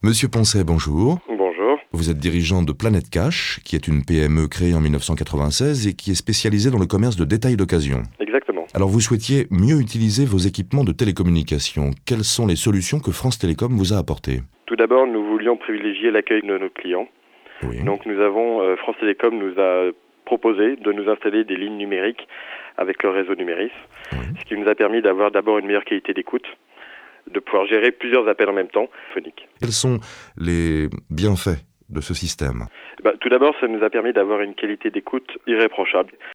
Monsieur Poncet, bonjour. Bonjour. Vous êtes dirigeant de Planète Cash, qui est une PME créée en 1996 et qui est spécialisée dans le commerce de détail d'occasion. Exactement. Alors vous souhaitiez mieux utiliser vos équipements de télécommunication. Quelles sont les solutions que France Télécom vous a apportées? Tout d'abord, nous voulions privilégier l'accueil de nos clients. Oui. Donc France Télécom nous a proposé de nous installer des lignes numériques avec leur réseau Numéris, Oui. ce qui nous a permis d'avoir d'abord une meilleure qualité d'écoute, de pouvoir gérer plusieurs appels en même temps, phoniques. Quels sont les bienfaits de ce système? Tout d'abord, ça nous a permis d'avoir une qualité d'écoute irréprochable.